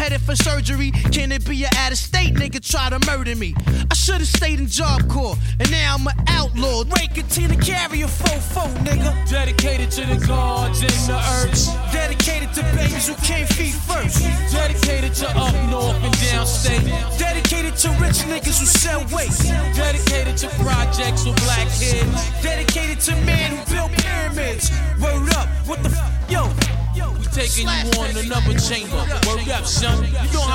headed for surgery. Can it be an out-of-state nigga try to murder me? I should've stayed in Job Corps, and now I'm an outlaw. Ray Katina carry a fofo, nigga. Dedicated to the gods and the earths. Dedicated to babies who came feet first. Dedicated to up north and downstate. Dedicated to rich niggas who sell weight. Dedicated to projects with black kids. Dedicated to men who built pyramids. Word up, what the yo? We taking you on another chamber. Word up, son. You know how